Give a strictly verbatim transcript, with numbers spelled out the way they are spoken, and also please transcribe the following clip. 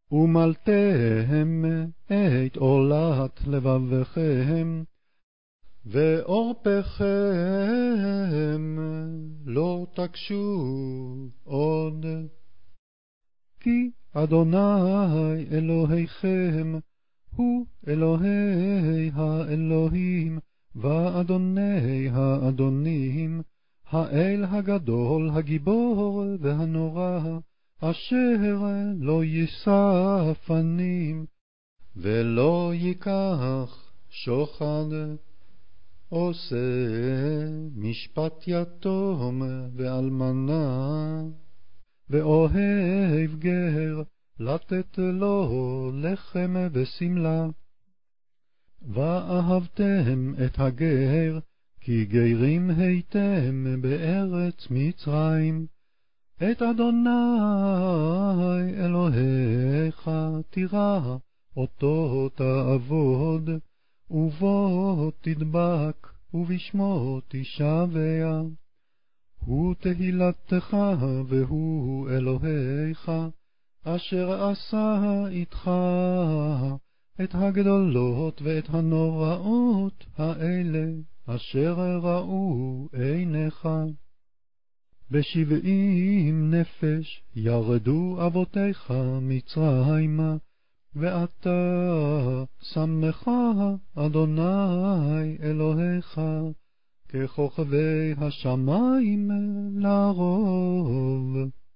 ומלתם את עולת לבבכם, ועורפכם לא תקשו עוד. כי אדוני אלוהיכם הוא אלוהי האלוהים, ואדוני האדונים, האל הגדול, הגיבור והנורא, אשר לא יישא פנים, ולא ייקח שוחד, עושה משפט יתום ואלמנה, ואוהב גר, לתת לו לחם ושמלה. ואהבתם את הגר, כי גרים הייתם בארץ מצרים. את אדוני אלוהיך תירא, אותו תעבוד, ובו תדבק, ובשמו תשבע. הוא תהילתך, והוא אלוהיך, אשר עשה איתך את הגדולות ואת הנוראות האלה, אשר ראו עיניך. בשבעים נפש ירדו אבותיך מצרימה, ואתה שמך אדוני אלוהיך, ככוכבי השמיים לרוב.